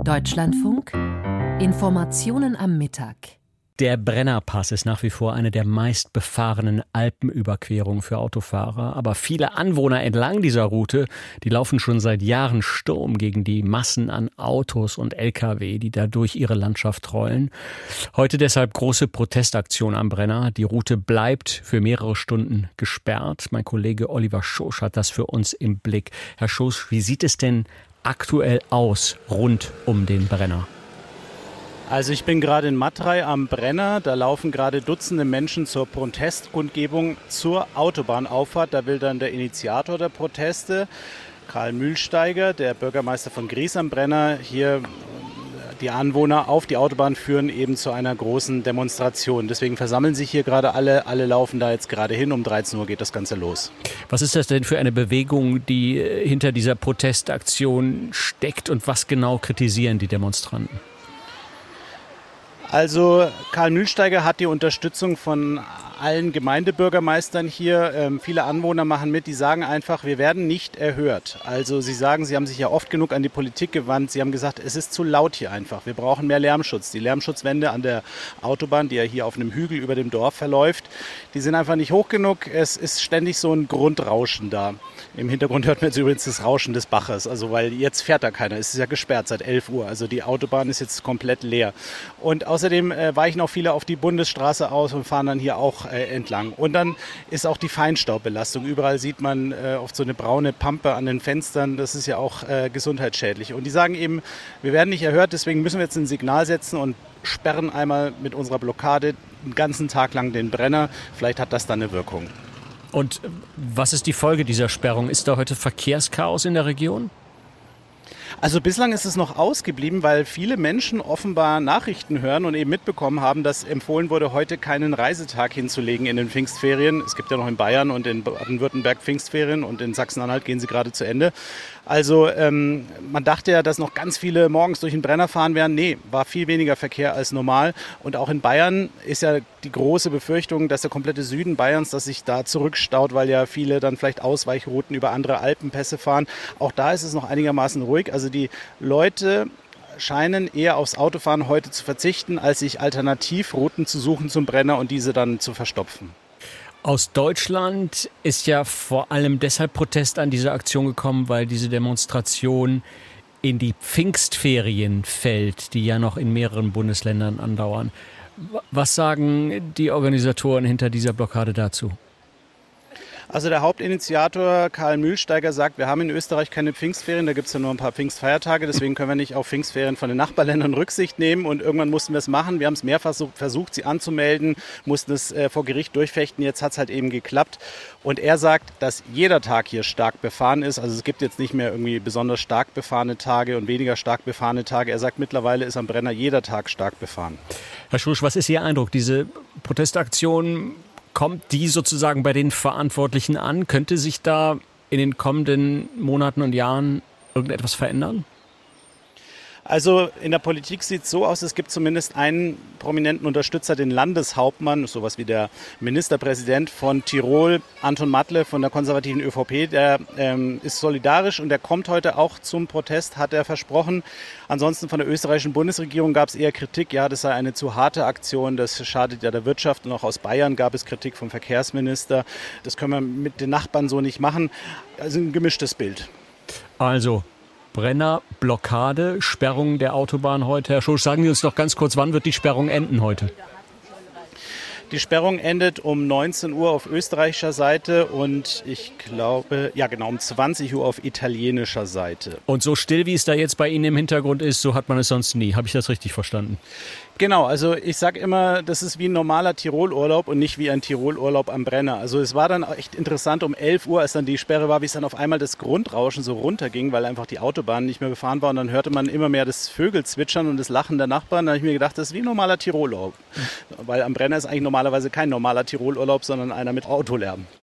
Deutschlandfunk. Informationen am Mittag. Der Brennerpass ist nach wie vor eine der meistbefahrenen Alpenüberquerungen für Autofahrer. Aber viele Anwohner entlang dieser Route, die laufen schon seit Jahren Sturm gegen die Massen an Autos und Lkw, die da durch ihre Landschaft rollen. Heute deshalb große Protestaktion am Brenner. Die Route bleibt für mehrere Stunden gesperrt. Mein Kollege Oliver Schosch hat das für uns im Blick. Herr Schosch, wie sieht es denn aktuell aus rund um den Brenner? Also ich bin gerade in Matrei am Brenner, da laufen gerade Dutzende Menschen zur Protestkundgebung zur Autobahnauffahrt. Da will dann der Initiator der Proteste, Karl Mühlsteiger, der Bürgermeister von Gries am Brenner, hier die Anwohner auf die Autobahn führen, eben zu einer großen Demonstration. Deswegen versammeln sich hier gerade alle laufen da jetzt gerade hin. Um 13 Uhr geht das Ganze los. Was ist das denn für eine Bewegung, die hinter dieser Protestaktion steckt und was genau kritisieren die Demonstranten? Also Karl Mühlsteiger hat die Unterstützung von allen Gemeindebürgermeistern hier. Viele Anwohner machen mit, die sagen einfach, wir werden nicht erhört. Also sie sagen, sie haben sich ja oft genug an die Politik gewandt. Sie haben gesagt, es ist zu laut hier einfach. Wir brauchen mehr Lärmschutz. Die Lärmschutzwände an der Autobahn, die ja hier auf einem Hügel über dem Dorf verläuft, die sind einfach nicht hoch genug. Es ist ständig so ein Grundrauschen da. Im Hintergrund hört man jetzt übrigens das Rauschen des Baches, also weil jetzt fährt da keiner. Es ist ja gesperrt seit 11 Uhr, also die Autobahn ist jetzt komplett leer. Und außerdem weichen auch viele auf die Bundesstraße aus und fahren dann hier auch entlang. Und dann ist auch die Feinstaubbelastung. Überall sieht man oft so eine braune Pampe an den Fenstern. Das ist ja auch gesundheitsschädlich. Und die sagen eben, wir werden nicht erhört, deswegen müssen wir jetzt ein Signal setzen und sperren einmal mit unserer Blockade den ganzen Tag lang den Brenner. Vielleicht hat das dann eine Wirkung. Und was ist die Folge dieser Sperrung? Ist da heute Verkehrschaos in der Region? Also bislang ist es noch ausgeblieben, weil viele Menschen offenbar Nachrichten hören und eben mitbekommen haben, dass empfohlen wurde, heute keinen Reisetag hinzulegen in den Pfingstferien. Es gibt ja noch in Bayern und in Baden-Württemberg Pfingstferien und in Sachsen-Anhalt gehen sie gerade zu Ende. Also man dachte ja, dass noch ganz viele morgens durch den Brenner fahren werden. Nee, war viel weniger Verkehr als normal. Und auch in Bayern ist ja die große Befürchtung, dass der komplette Süden Bayerns, dass sich da zurückstaut, weil ja viele dann vielleicht Ausweichrouten über andere Alpenpässe fahren. Auch da ist es noch einigermaßen ruhig. Also die Leute scheinen eher aufs Autofahren heute zu verzichten, als sich Alternativrouten zu suchen zum Brenner und diese dann zu verstopfen. Aus Deutschland ist ja vor allem deshalb Protest an diese Aktion gekommen, weil diese Demonstration in die Pfingstferien fällt, die ja noch in mehreren Bundesländern andauern. Was sagen die Organisatoren hinter dieser Blockade dazu? Also der Hauptinitiator Karl Mühlsteiger sagt, wir haben in Österreich keine Pfingstferien, da gibt es ja nur ein paar Pfingstfeiertage, deswegen können wir nicht auf Pfingstferien von den Nachbarländern Rücksicht nehmen und irgendwann mussten wir es machen. Wir haben es mehrfach versucht, sie anzumelden, mussten es vor Gericht durchfechten, jetzt hat es halt eben geklappt. Und er sagt, dass jeder Tag hier stark befahren ist, also es gibt jetzt nicht mehr irgendwie besonders stark befahrene Tage und weniger stark befahrene Tage. Er sagt, mittlerweile ist am Brenner jeder Tag stark befahren. Herr Schosch, was ist Ihr Eindruck? Diese Protestaktion, kommt die sozusagen bei den Verantwortlichen an? Könnte sich da in den kommenden Monaten und Jahren irgendetwas verändern? Also in der Politik sieht es so aus, es gibt zumindest einen prominenten Unterstützer, den Landeshauptmann, sowas wie der Ministerpräsident von Tirol, Anton Matle von der konservativen ÖVP, der ist solidarisch und der kommt heute auch zum Protest, hat er versprochen. Ansonsten von der österreichischen Bundesregierung gab es eher Kritik, ja, das sei eine zu harte Aktion, das schadet ja der Wirtschaft. Und auch aus Bayern gab es Kritik vom Verkehrsminister. Das können wir mit den Nachbarn so nicht machen. Also ein gemischtes Bild. Also Brenner, Blockade, Sperrung der Autobahn heute. Herr Schosch, sagen Sie uns doch ganz kurz, wann wird die Sperrung enden heute? Die Sperrung endet um 19 Uhr auf österreichischer Seite und ich glaube, ja genau, um 20 Uhr auf italienischer Seite. Und so still, wie es da jetzt bei Ihnen im Hintergrund ist, so hat man es sonst nie. Habe ich das richtig verstanden? Genau, also ich sage immer, das ist wie ein normaler Tirolurlaub und nicht wie ein Tirolurlaub am Brenner. Also es war dann echt interessant um 11 Uhr, als dann die Sperre war, wie es dann auf einmal das Grundrauschen so runterging, weil einfach die Autobahn nicht mehr befahren war und dann hörte man immer mehr das Vögelzwitschern und das Lachen der Nachbarn. Da habe ich mir gedacht, das ist wie ein normaler Tirolurlaub, weil am Brenner ist eigentlich normalerweise kein normaler Tirolurlaub, sondern einer mit Autolärm.